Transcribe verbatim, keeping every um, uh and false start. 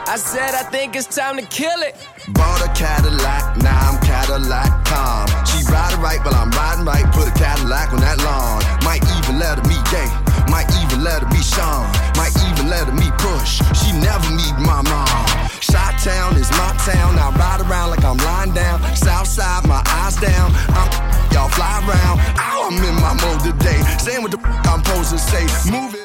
I said I think it's time to kill it. Bought a Cadillac, now I'm Cadillac calm. She riding right while I'm riding right. Put a Cadillac on that lawn. Might even let her meet gay. Might even let her meet Sean. Might even let her meet Push. She never meet my mom. Chi-town is my town. I ride around like I'm lying down. Southside, my eyes down. I'm, y'all fly around. Ow, I'm in my mode today. Saying what the f- I'm supposed to say. Moving.